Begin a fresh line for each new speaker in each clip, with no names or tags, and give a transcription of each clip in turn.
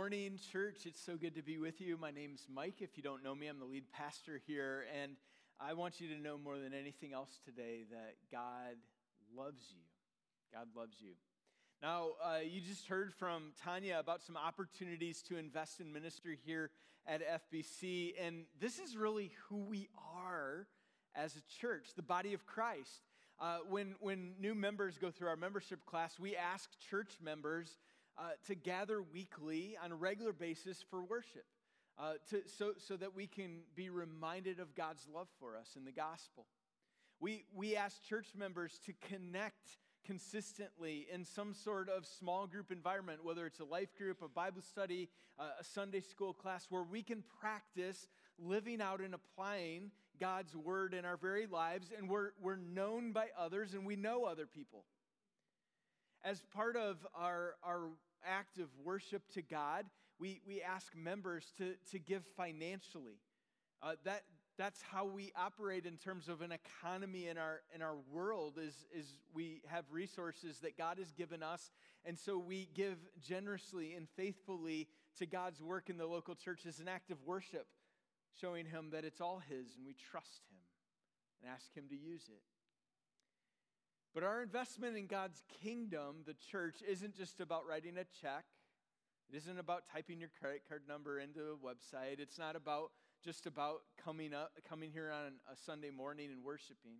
morning, church. It's so good to be with you. My name's Mike. If you don't know me, I'm the lead pastor here, and I want you to know more than anything else today that God loves you. God loves you. Now, you just heard from Tanya about some opportunities to invest in ministry here at FBC, and this is really who we are as a church, the body of Christ. When new members go through our membership class, we ask church members to gather weekly on a regular basis for worship, so that we can be reminded of God's love for us in the gospel. We ask church members to connect consistently in some sort of small group environment, whether it's a life group, a Bible study, a Sunday school class, where we can practice living out and applying God's word in our very lives, and we're known by others and we know other people. As part of our act of worship to God, we ask members to give financially. That's how we operate in terms of an economy in our world, is we have resources that God has given us, and so we give generously and faithfully to God's work in the local church as an act of worship, showing Him that it's all His and we trust Him and ask Him to use it. But our investment in God's kingdom, the church, isn't just about writing a check. It isn't about typing your credit card number into a website. It's not just about coming here on a Sunday morning and worshiping.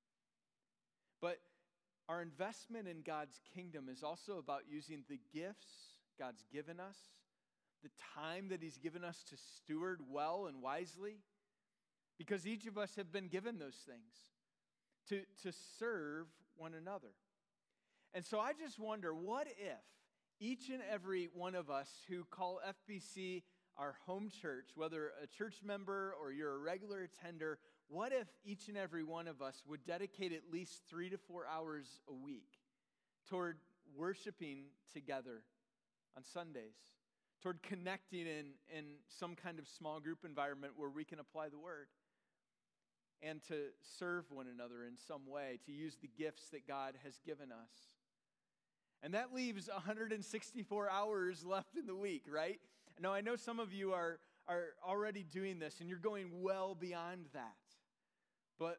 But our investment in God's kingdom is also about using the gifts God's given us, the time that He's given us to steward well and wisely, because each of us have been given those things to serve one another. And so I just wonder, what if each and every one of us who call FBC our home church, whether a church member or you're a regular attender, what if each and every one of us would dedicate at least 3 to 4 hours a week toward worshiping together on Sundays, toward connecting in some kind of small group environment where we can apply the word, and to serve one another in some way, to use the gifts that God has given us. And that leaves 164 hours left in the week, right? Now, I know some of you are already doing this, and you're going well beyond that. But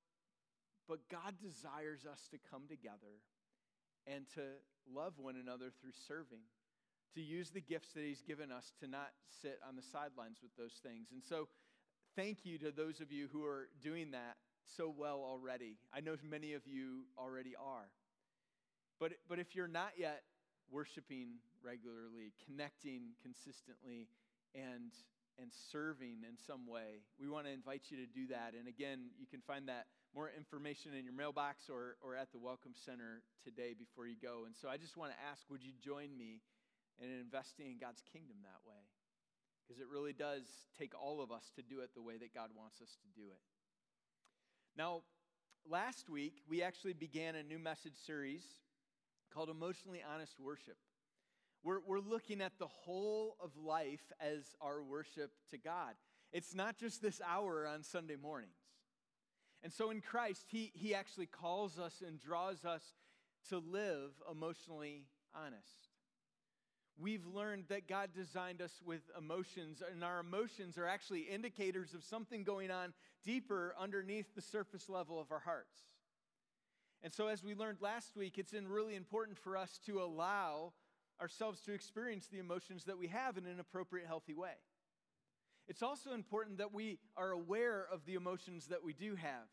God desires us to come together and to love one another through serving, to use the gifts that He's given us, to not sit on the sidelines with those things. And so, thank you to those of you who are doing that so well already. I know many of you already are. But if you're not yet worshiping regularly, connecting consistently, and serving in some way, we want to invite you to do that. And again, you can find that more information in your mailbox or at the Welcome Center today before you go. And so I just want to ask, would you join me in investing in God's kingdom that way? Because it really does take all of us to do it the way that God wants us to do it. Now, last week, we actually began a new message series called Emotionally Honest Worship. We're looking at the whole of life as our worship to God. It's not just this hour on Sunday mornings. And so in Christ, He actually calls us and draws us to live emotionally honest. We've learned that God designed us with emotions, and our emotions are actually indicators of something going on deeper underneath the surface level of our hearts. And so as we learned last week, it's really important for us to allow ourselves to experience the emotions that we have in an appropriate, healthy way. It's also important that we are aware of the emotions that we do have,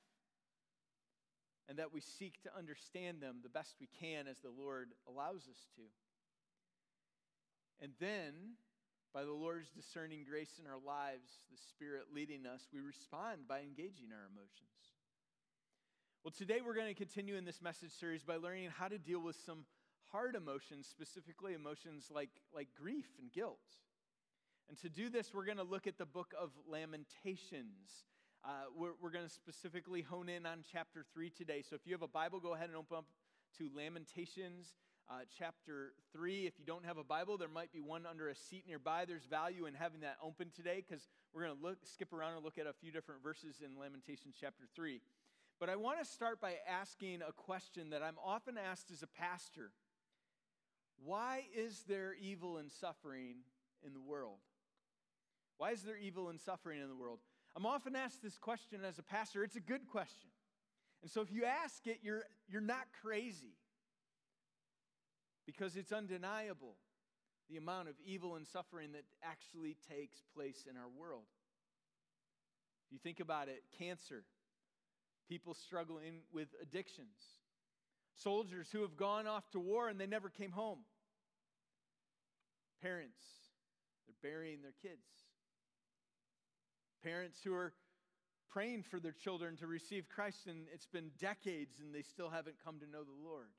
and that we seek to understand them the best we can as the Lord allows us to. And then, by the Lord's discerning grace in our lives, the Spirit leading us, we respond by engaging our emotions. Well, today we're going to continue in this message series by learning how to deal with some hard emotions, specifically emotions like grief and guilt. And to do this, we're going to look at the book of Lamentations. We're going to specifically hone in on chapter 3 today. So if you have a Bible, go ahead and open up to Lamentations chapter 3. If you don't have a Bible, there might be one under a seat nearby. There's value in having that open today, because we're going to skip around and look at a few different verses in Lamentations chapter 3. But I want to start by asking a question that I'm often asked as a pastor. Why is there evil and suffering in the world? Why is there evil and suffering in the world? I'm often asked this question as a pastor. It's a good question. And so if you ask it, you're not crazy. Because it's undeniable the amount of evil and suffering that actually takes place in our world. If you think about it, cancer, people struggling with addictions, soldiers who have gone off to war and they never came home, parents, they're burying their kids, parents who are praying for their children to receive Christ and it's been decades and they still haven't come to know the Lord.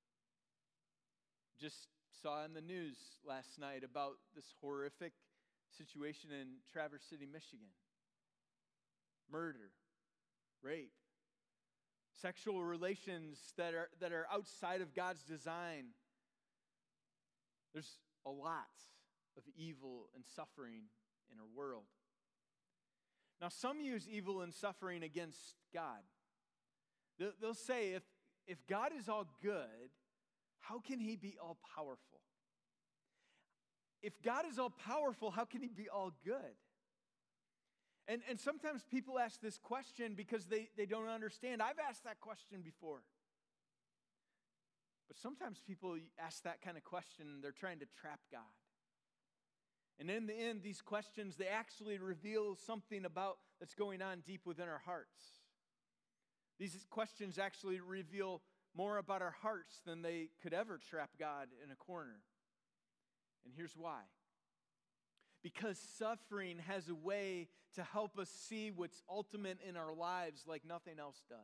Just saw in the news last night about this horrific situation in Traverse City, Michigan. Murder, rape, sexual relations that are outside of God's design. There's a lot of evil and suffering in our world. Now, some use evil and suffering against God. They'll say, if God is all good, how can he be all powerful? If God is all powerful, how can he be all good? And sometimes people ask this question because they don't understand. I've asked that question before. But sometimes people ask that kind of question and they're trying to trap God. And in the end, these questions, they actually reveal something about that's going on deep within our hearts. These questions actually reveal more about our hearts than they could ever trap God in a corner. And here's why. Because suffering has a way to help us see what's ultimate in our lives like nothing else does.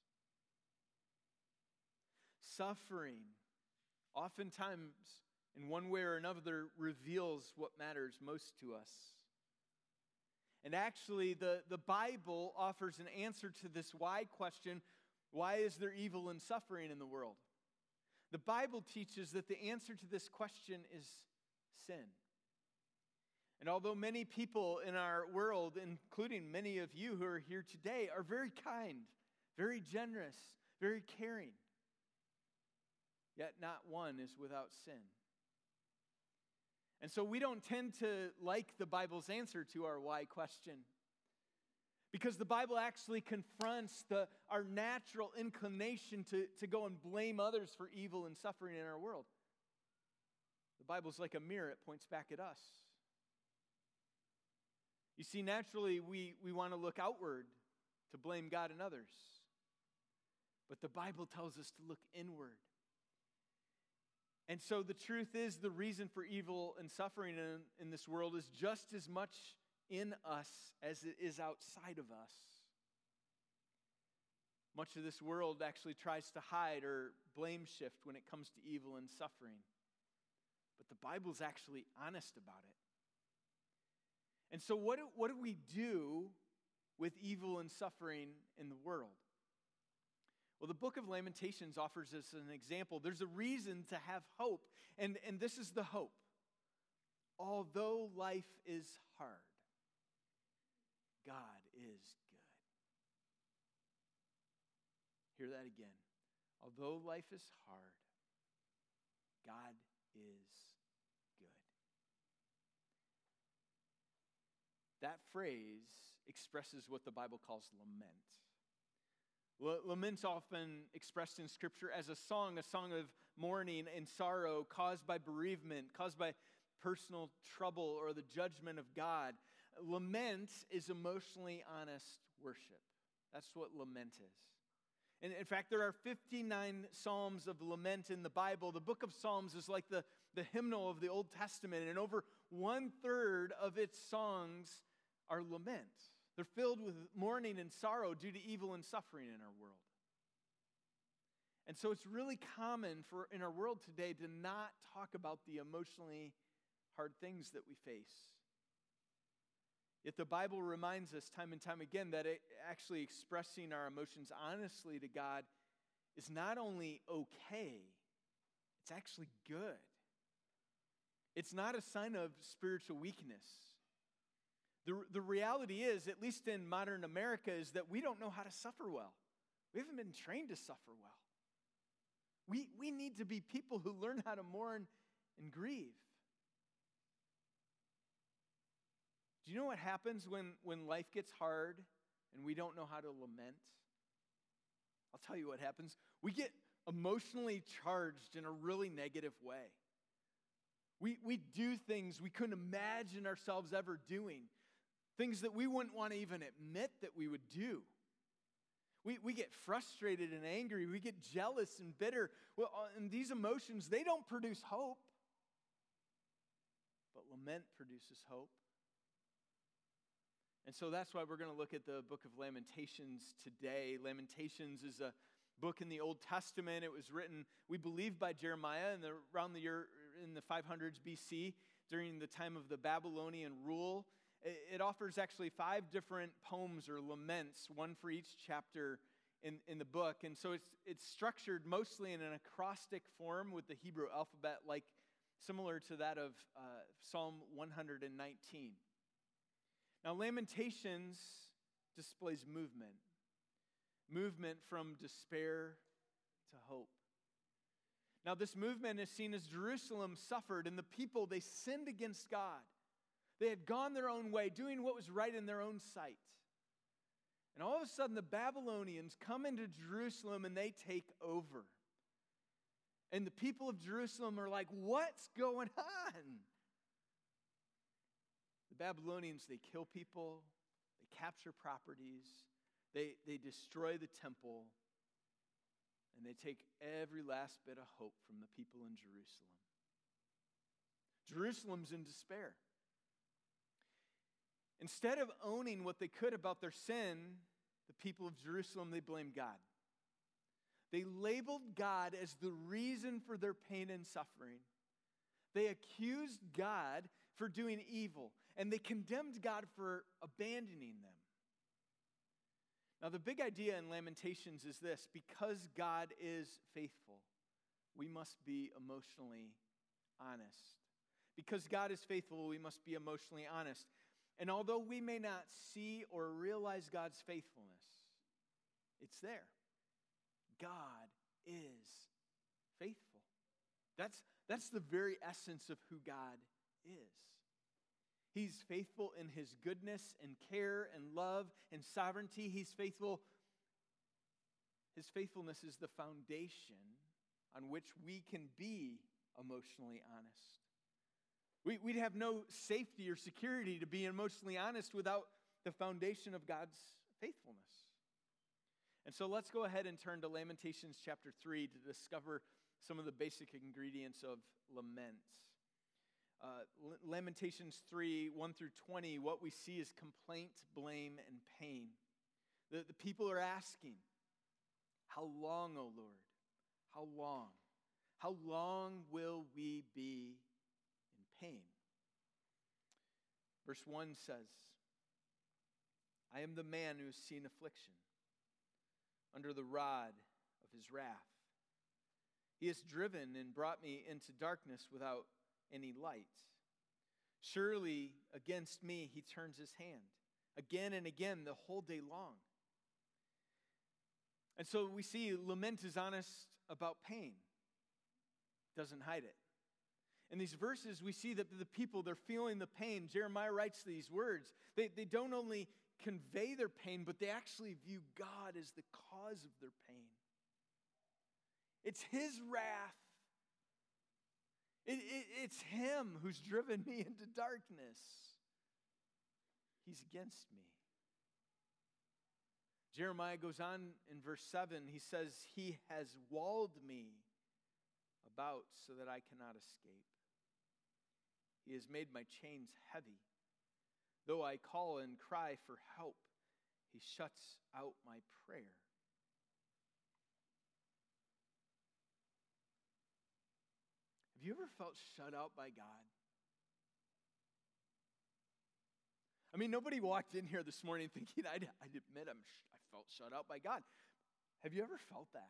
Suffering, oftentimes, in one way or another, reveals what matters most to us. And actually, the Bible offers an answer to this why question. Why is there evil and suffering in the world? The Bible teaches that the answer to this question is sin. And although many people in our world, including many of you who are here today, are very kind, very generous, very caring, yet not one is without sin. And so we don't tend to like the Bible's answer to our why question, because the Bible actually confronts our natural inclination to go and blame others for evil and suffering in our world. The Bible's like a mirror, it points back at us. You see, naturally, we want to look outward to blame God and others. But the Bible tells us to look inward. And so the truth is, the reason for evil and suffering in this world is just as much in us as it is outside of us. Much of this world actually tries to hide or blame shift when it comes to evil and suffering. But the Bible's actually honest about it. And so what do we do with evil and suffering in the world? Well, the book of Lamentations offers us an example. There's a reason to have hope, and this is the hope. Although life is hard, God is good. Hear that again. Although life is hard, God is good. That phrase expresses what the Bible calls lament. Lament's often expressed in Scripture as a song of mourning and sorrow caused by bereavement, caused by personal trouble or the judgment of God. Lament is emotionally honest worship. That's what lament is. And in fact, there are 59 psalms of lament in the Bible. The book of Psalms is like the hymnal of the Old Testament, and over 1/3 of its songs are lament. They're filled with mourning and sorrow due to evil and suffering in our world. And so it's really common in our world today to not talk about the emotionally hard things that we face. Yet the Bible reminds us time and time again that actually expressing our emotions honestly to God is not only okay, it's actually good. It's not a sign of spiritual weakness. The reality is, at least in modern America, is that we don't know how to suffer well. We haven't been trained to suffer well. We need to be people who learn how to mourn and grieve. Do you know what happens when life gets hard and we don't know how to lament? I'll tell you what happens. We get emotionally charged in a really negative way. We do things we couldn't imagine ourselves ever doing, things that we wouldn't want to even admit that we would do. We get frustrated and angry. We get jealous and bitter. Well, and these emotions, they don't produce hope. But lament produces hope. And so that's why we're going to look at the book of Lamentations today. Lamentations is a book in the Old Testament. It was written, we believe, by Jeremiah around the year in the 500s BC during the time of the Babylonian rule. It offers actually 5 different poems or laments, one for each chapter in the book. And so it's structured mostly in an acrostic form with the Hebrew alphabet, like similar to that of Psalm 119. Now, Lamentations displays movement from despair to hope. Now, this movement is seen as Jerusalem suffered, and the people, they sinned against God. They had gone their own way, doing what was right in their own sight. And all of a sudden, the Babylonians come into Jerusalem and they take over. And the people of Jerusalem are like, what's going on? The Babylonians, they kill people, they capture properties, they destroy the temple, and they take every last bit of hope from the people in Jerusalem. Jerusalem's in despair. Instead of owning what they could about their sin, the people of Jerusalem, they blamed God. They labeled God as the reason for their pain and suffering. They accused God for doing evil, and they condemned God for abandoning them. Now, the big idea in Lamentations is this: because God is faithful, we must be emotionally honest. Because God is faithful, we must be emotionally honest. And although we may not see or realize God's faithfulness, it's there. God is faithful. That's the very essence of who God is. He's faithful in his goodness and care and love and sovereignty. He's faithful. His faithfulness is the foundation on which we can be emotionally honest. We'd have no safety or security to be emotionally honest without the foundation of God's faithfulness. And so let's go ahead and turn to Lamentations chapter 3 to discover some of the basic ingredients of lament. Lamentations 3, 1 through 20, what we see is complaint, blame, and pain. The people are asking, how long, O Lord? How long? How long will we be in pain? Verse 1 says, I am the man who has seen affliction under the rod of his wrath. He has driven and brought me into darkness without any light. Surely against me he turns his hand, again and again the whole day long. And so we see lament is honest about pain, doesn't hide it. In these verses, we see that the people, they're feeling the pain. Jeremiah writes these words. They don't only convey their pain, but they actually view God as the cause of their pain. It's his wrath. It's him who's driven me into darkness. He's against me. Jeremiah goes on in verse 7. He says, he has walled me about so that I cannot escape. He has made my chains heavy. Though I call and cry for help, he shuts out my prayer. Have you ever felt shut out by God? I mean, nobody walked in here this morning thinking, I'd admit I felt shut out by God. Have you ever felt that?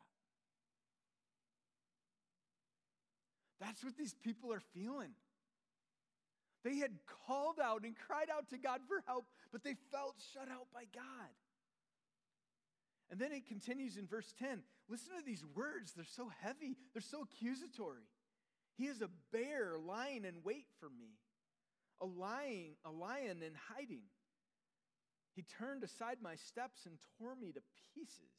That's what these people are feeling. They had called out and cried out to God for help, but they felt shut out by God. And then it continues in verse 10. Listen to these words. They're so heavy. They're so accusatory. He is a bear lying in wait for me, a lion in hiding. He turned aside my steps and tore me to pieces.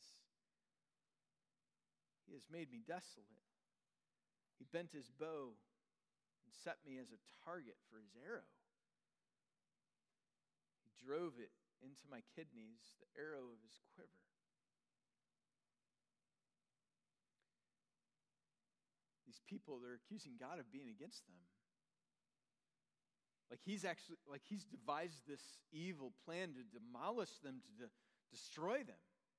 He has made me desolate. He bent his bow and set me as a target for his arrow. He drove it into my kidneys, the arrow of his quiver. These people, they're accusing God of being against them. Like he's devised this evil plan to demolish them, to destroy them.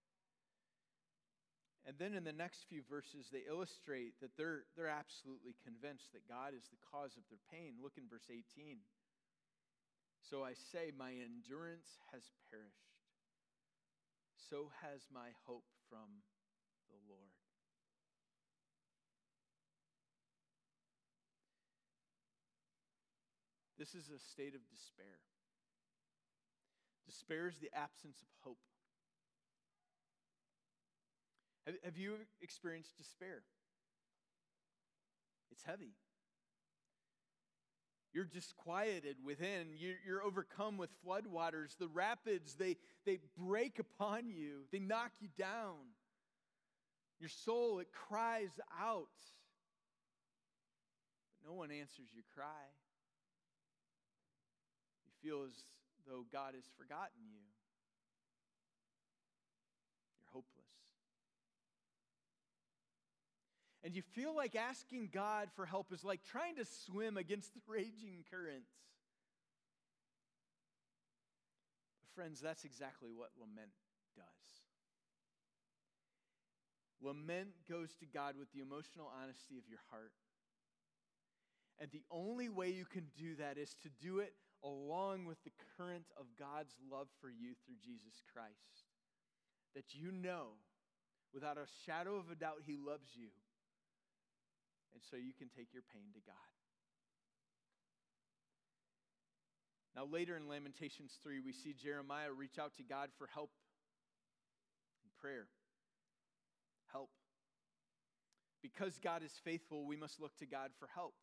And then in the next few verses, they illustrate that they're absolutely convinced that God is the cause of their pain. Look in verse 18. So I say, my endurance has perished. So has my hope from the Lord. This is a state of despair. Despair is the absence of hope. Have you experienced despair? It's heavy. You're disquieted within. You're overcome with floodwaters. The rapids, they break upon you. They knock you down. Your soul, it cries out. But no one answers your cry. You feel as though God has forgotten you. You're hopeless. And you feel like asking God for help is like trying to swim against the raging currents. But friends, that's exactly what lament does. Lament goes to God with the emotional honesty of your heart. And the only way you can do that is to do it along with the current of God's love for you through Jesus Christ. That you know, without a shadow of a doubt, He loves you. And so you can take your pain to God. Now later in Lamentations 3, we see Jeremiah reach out to God for help in prayer. Help. Because God is faithful, we must look to God for help.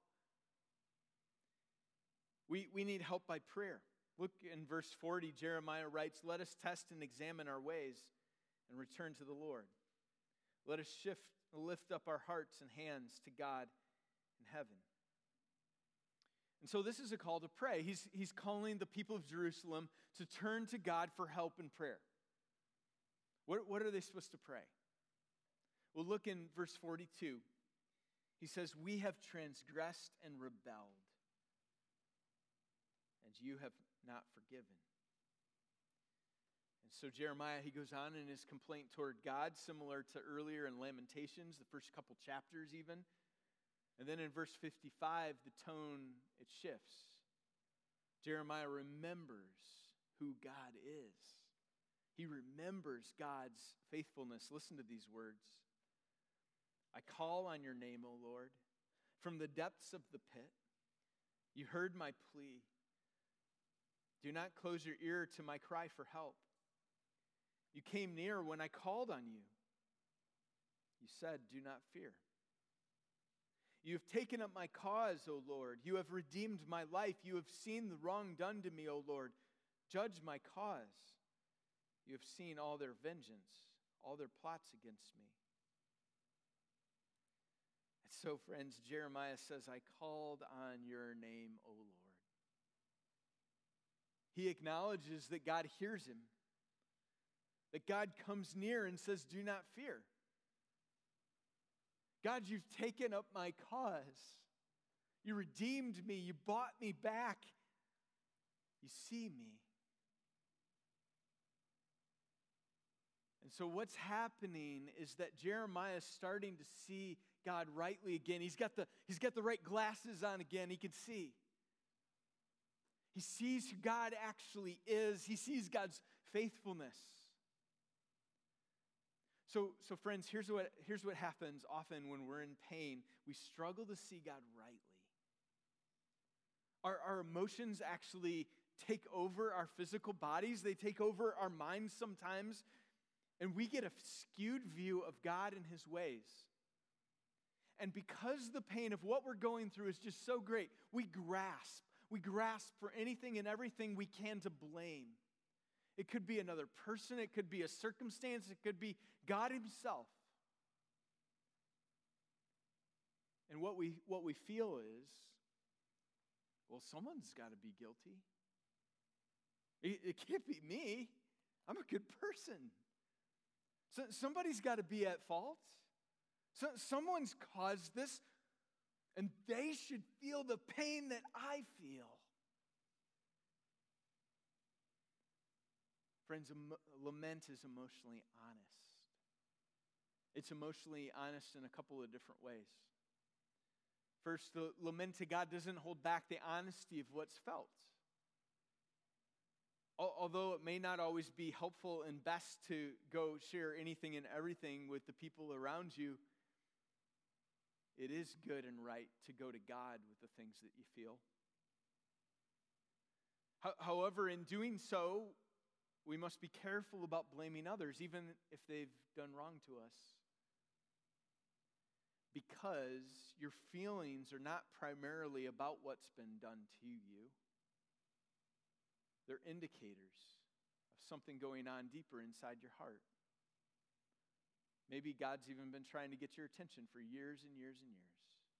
We need help by prayer. Look in verse 40, Jeremiah writes, "Let us test and examine our ways and return to the Lord. Let us lift up our hearts and hands to God in heaven." And so this is a call to pray. He's calling the people of Jerusalem to turn to God for help in prayer. What are they supposed to pray? Well, look in verse 42. He says, "We have transgressed and rebelled, and you have not forgiven." And so Jeremiah, he goes on in his complaint toward God, similar to earlier in Lamentations, the first couple chapters even. And then in verse 55, the tone, it shifts. Jeremiah remembers who God is. He remembers God's faithfulness. Listen to these words. "I call on your name, O Lord, from the depths of the pit. You heard my plea. Do not close your ear to my cry for help. You came near when I called on you. You said, 'Do not fear.' You have taken up my cause, O Lord. You have redeemed my life. You have seen the wrong done to me, O Lord. Judge my cause. You have seen all their vengeance, all their plots against me." And so, friends, Jeremiah says, "I called on your name, O Lord." He acknowledges that God hears him. That God comes near and says, "Do not fear." God, you've taken up my cause. You redeemed me. You bought me back. You see me. And so what's happening is that Jeremiah is starting to see God rightly again. He's got the right glasses on again. He can see. He sees who God actually is. He sees God's faithfulness. So friends, here's what happens often when we're in pain. We struggle to see God rightly. Our emotions actually take over our physical bodies. They take over our minds sometimes. And we get a skewed view of God and His ways. And because the pain of what we're going through is just so great, we grasp. We grasp for anything and everything we can to blame. It could be another person, it could be a circumstance, it could be God himself. And what we feel is, well, someone's got to be guilty. It can't be me. I'm a good person. So somebody's got to be at fault. So someone's caused this, and they should feel the pain that I feel. Friends, lament is emotionally honest. It's emotionally honest in a couple of different ways. First, the lament to God doesn't hold back the honesty of what's felt. Although it may not always be helpful and best to go share anything and everything with the people around you, it is good and right to go to God with the things that you feel. However, in doing so, we must be careful about blaming others, even if they've done wrong to us. Because your feelings are not primarily about what's been done to you. They're indicators of something going on deeper inside your heart. Maybe God's even been trying to get your attention for years and years and years.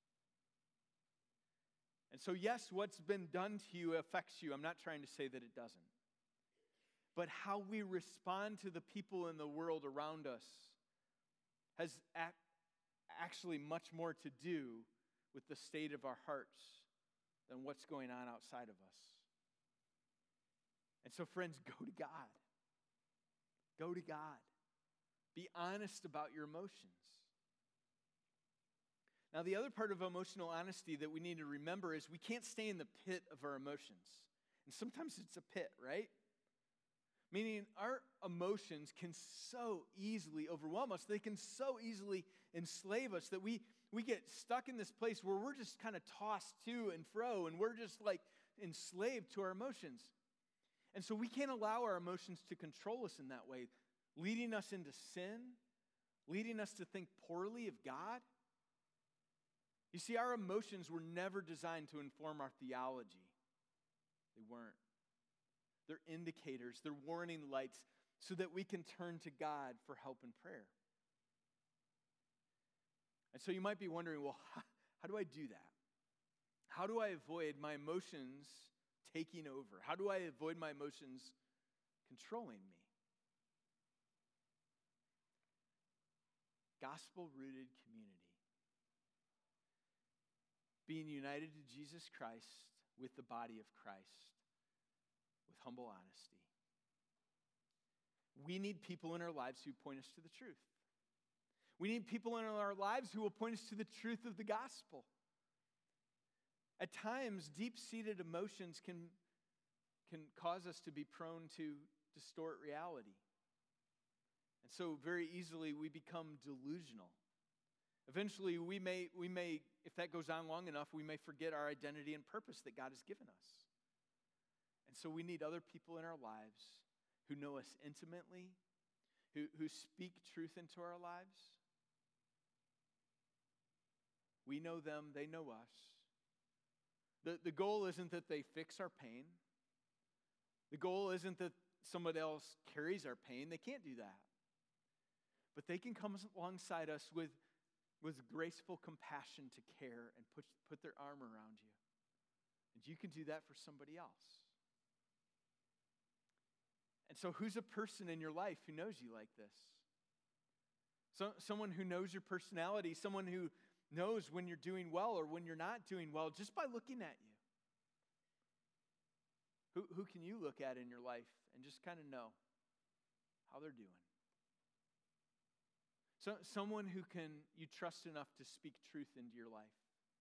And so, yes, what's been done to you affects you. I'm not trying to say that it doesn't. But how we respond to the people in the world around us has actually much more to do with the state of our hearts than what's going on outside of us. And so, friends, go to God. Go to God. Be honest about your emotions. Now, the other part of emotional honesty that we need to remember is we can't stay in the pit of our emotions. And sometimes it's a pit, right? Meaning our emotions can so easily overwhelm us. They can so easily enslave us that we get stuck in this place where we're just kind of tossed to and fro, and we're just like enslaved to our emotions. And so we can't allow our emotions to control us in that way, leading us into sin, leading us to think poorly of God. You see, our emotions were never designed to inform our theology. They weren't. They're indicators, they're warning lights so that we can turn to God for help and prayer. And so you might be wondering, well, how do I do that? How do I avoid my emotions taking over? How do I avoid my emotions controlling me? Gospel-rooted community. Being united to Jesus Christ with the body of Christ with humble honesty. We need people in our lives who point us to the truth. We need people in our lives who will point us to the truth of the gospel. At times, deep-seated emotions can cause us to be prone to distort reality. And so very easily we become delusional. Eventually we may, if that goes on long enough, we may forget our identity and purpose that God has given us. And so we need other people in our lives who know us intimately, who speak truth into our lives. We know them, they know us. The goal isn't that they fix our pain. The goal isn't that somebody else carries our pain. They can't do that. But they can come alongside us with graceful compassion to care and put their arm around you. And you can do that for somebody else. And so who's a person in your life who knows you like this? Someone who knows your personality, someone who knows when you're doing well or when you're not doing well just by looking at you. Who can you look at in your life and just kind of know how they're doing? So, someone who you trust enough to speak truth into your life.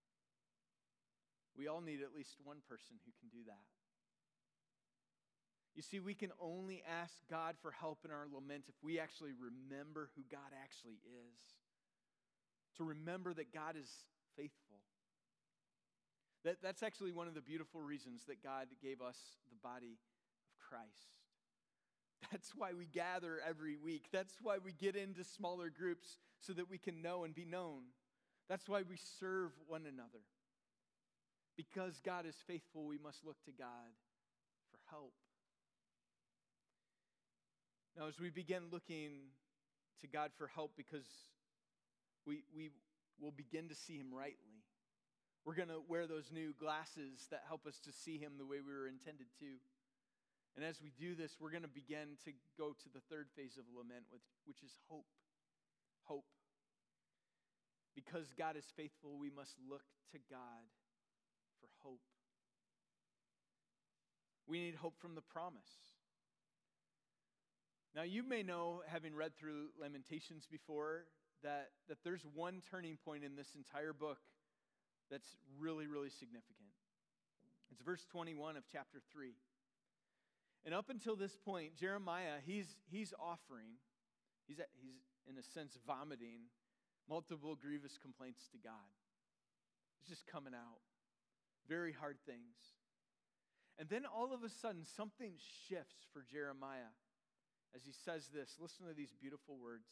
We all need at least one person who can do that. You see, we can only ask God for help in our lament if we actually remember who God actually is. To remember that God is faithful. That's actually one of the beautiful reasons that God gave us the body of Christ. That's why we gather every week. That's why we get into smaller groups so that we can know and be known. That's why we serve one another. Because God is faithful, we must look to God for help. Now, as we begin looking to God for help, because we will begin to see him rightly. We're going to wear those new glasses that help us to see him the way we were intended to. And as we do this, we're going to begin to go to the third phase of lament, which is hope. Hope. Because God is faithful, we must look to God for hope. We need hope from the promise. Now, you may know, having read through Lamentations before, that there's one turning point in this entire book that's really, really significant. It's verse 21 of chapter 3. And up until this point, Jeremiah, he's offering, he's in a sense vomiting multiple grievous complaints to God. It's just coming out. Very hard things. And then all of a sudden, something shifts for Jeremiah as he says this. Listen to these beautiful words.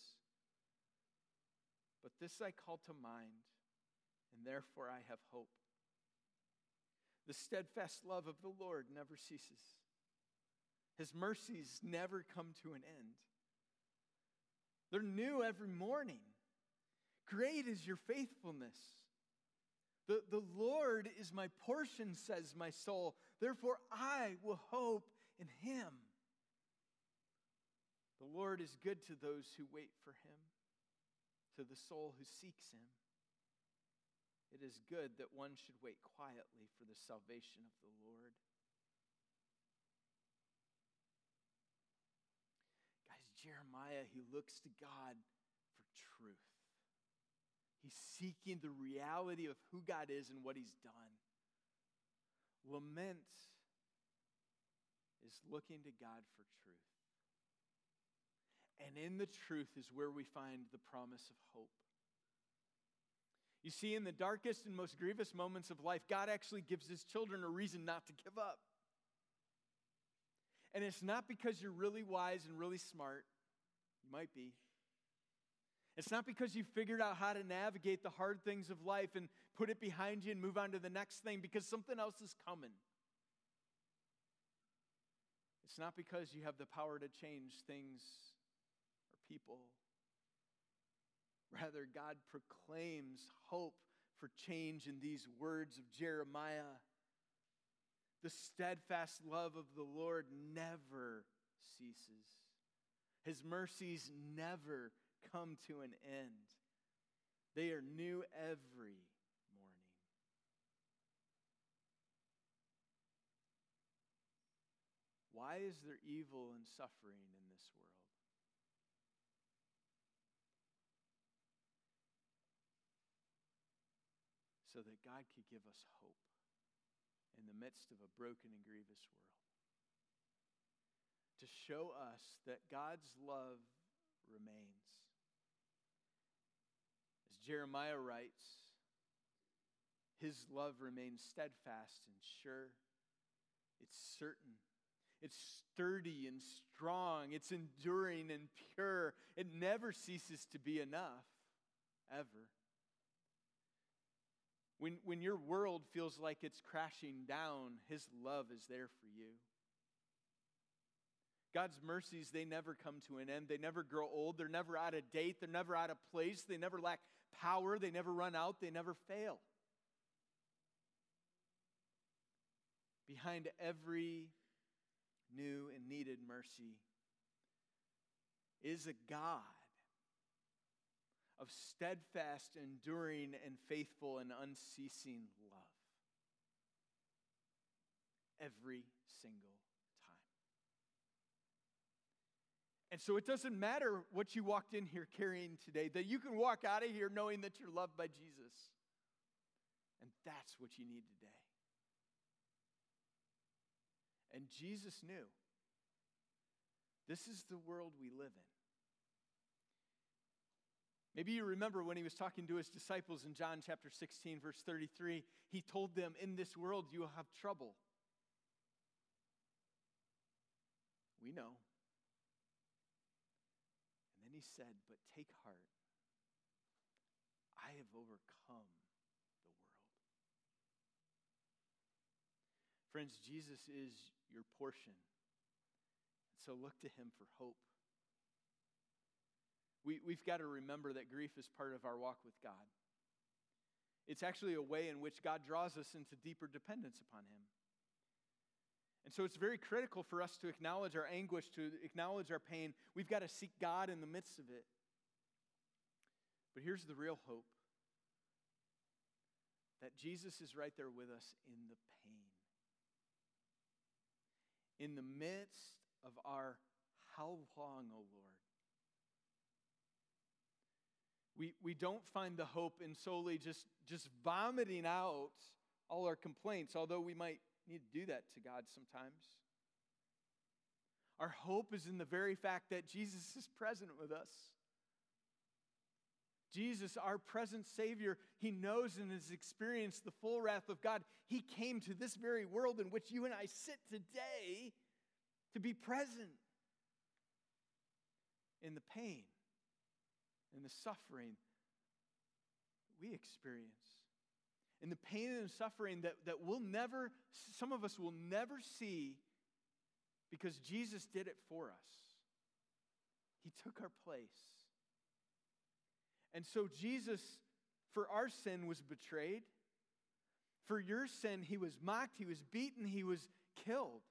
But this I call to mind, and therefore I have hope. The steadfast love of the Lord never ceases. His mercies never come to an end. They're new every morning. Great is your faithfulness. The Lord is my portion, says my soul. Therefore I will hope in him. The Lord is good to those who wait for him, to the soul who seeks him. It is good that one should wait quietly for the salvation of the Lord. Guys, Jeremiah, he looks to God for truth. He's seeking the reality of who God is and what he's done. Lament is looking to God for truth. And in the truth is where we find the promise of hope. You see, in the darkest and most grievous moments of life, God actually gives his children a reason not to give up. And it's not because you're really wise and really smart. You might be. It's not because you figured out how to navigate the hard things of life and put it behind you and move on to the next thing, because something else is coming. It's not because you have the power to change things or people. Rather, God proclaims hope for change in these words of Jeremiah. The steadfast love of the Lord never ceases. His mercies never come to an end. They are new every morning. Why is there evil and suffering in this world? So that God could give us hope in the midst of a broken and grievous world. To show us that God's love remains. As Jeremiah writes, his love remains steadfast and sure. It's certain. It's sturdy and strong. It's enduring and pure. It never ceases to be enough, ever. When your world feels like it's crashing down, his love is there for you. God's mercies, they never come to an end. They never grow old. They're never out of date. They're never out of place. They never lack power. They never run out. They never fail. Behind every new and needed mercy is a God of steadfast, enduring, and faithful and unceasing love. Every single time. And so it doesn't matter what you walked in here carrying today, that you can walk out of here knowing that you're loved by Jesus. And that's what you need today. And Jesus knew. This is the world we live in. Maybe you remember when he was talking to his disciples in John chapter 16, verse 33, he told them, in this world you will have trouble. We know. And then he said, but take heart. I have overcome the world. Friends, Jesus is your portion. So look to him for hope. We've got to remember that grief is part of our walk with God. It's actually a way in which God draws us into deeper dependence upon him. And so it's very critical for us to acknowledge our anguish, to acknowledge our pain. We've got to seek God in the midst of it. But here's the real hope. That Jesus is right there with us in the pain. In the midst of our how long, O Lord? We don't find the hope in solely just vomiting out all our complaints, although we might need to do that to God sometimes. Our hope is in the very fact that Jesus is present with us. Jesus, our present Savior, he knows and has experienced the full wrath of God. He came to this very world in which you and I sit today to be present in the pain and the suffering we experience. In the pain and suffering that some of us will never see because Jesus did it for us. He took our place. And so Jesus, for our sin, was betrayed. For your sin, he was mocked, he was beaten, he was killed.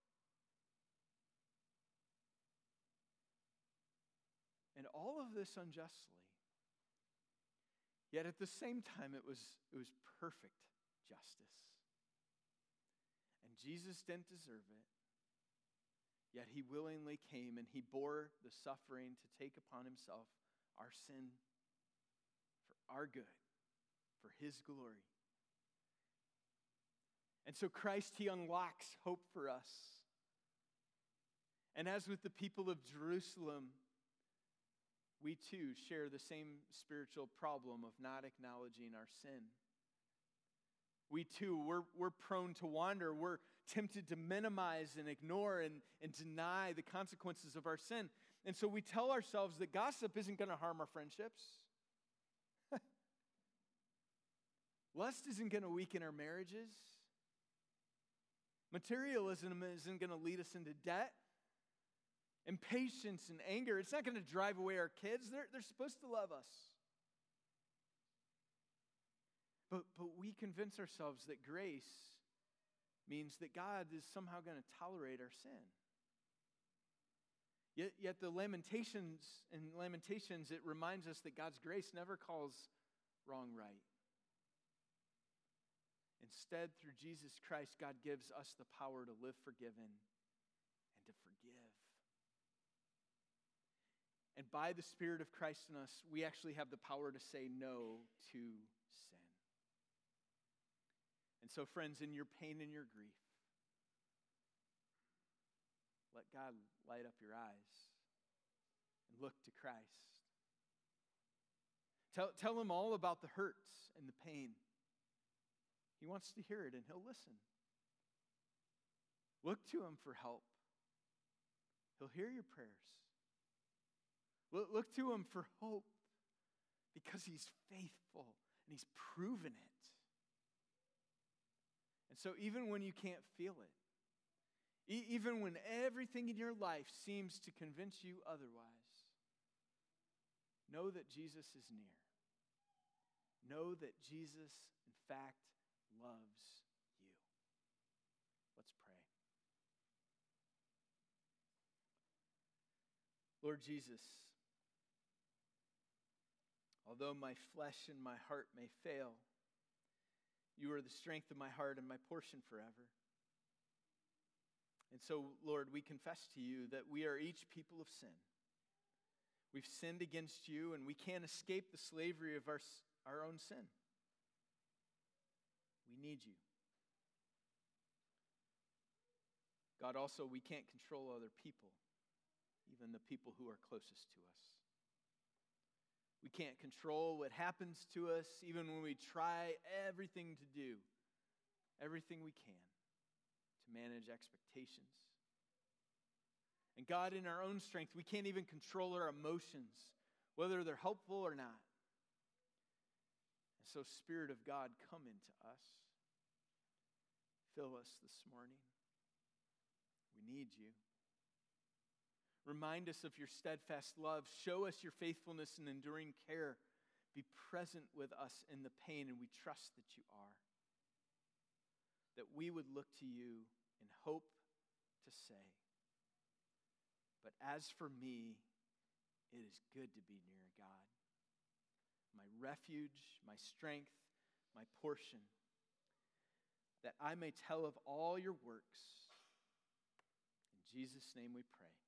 And all of this unjustly. Yet at the same time, it was perfect justice. And Jesus didn't deserve it. Yet he willingly came and he bore the suffering to take upon himself our sin for our good, for his glory. And so Christ, he unlocks hope for us. And as with the people of Jerusalem, we too share the same spiritual problem of not acknowledging our sin. We too, we're prone to wander. We're tempted to minimize and ignore and deny the consequences of our sin. And so we tell ourselves that gossip isn't going to harm our friendships. Lust isn't going to weaken our marriages. Materialism isn't going to lead us into debt. Impatience and anger, it's not going to drive away our kids. They're supposed to love us. But we convince ourselves that grace means that God is somehow going to tolerate our sin. Yet the Lamentations, it reminds us that God's grace never calls wrong right. Instead, through Jesus Christ, God gives us the power to live forgiven and to forgive. And by the Spirit of Christ in us, we actually have the power to say no to sin. And so, friends, in your pain and your grief, let God light up your eyes and look to Christ. Tell him all about the hurts and the pain. He wants to hear it, and he'll listen. Look to him for help. He'll hear your prayers. Look to him for hope because he's faithful and he's proven it. And so even when you can't feel it, even when everything in your life seems to convince you otherwise, know that Jesus is near. Know that Jesus, in fact, loves you. Let's pray. Lord Jesus, although my flesh and my heart may fail, you are the strength of my heart and my portion forever. And so, Lord, we confess to you that we are each people of sin. We've sinned against you, and we can't escape the slavery of our own sin. We need you. God, also, we can't control other people, even the people who are closest to us. We can't control what happens to us, even when we try everything to do, everything we can to manage expectations. And God, in our own strength, we can't even control our emotions, whether they're helpful or not. And so, Spirit of God, come into us. Fill us this morning. We need you. Remind us of your steadfast love. Show us your faithfulness and enduring care. Be present with us in the pain, and we trust that you are. That we would look to you in hope to say, but as for me, it is good to be near God. My refuge, my strength, my portion, that I may tell of all your works. In Jesus' name we pray.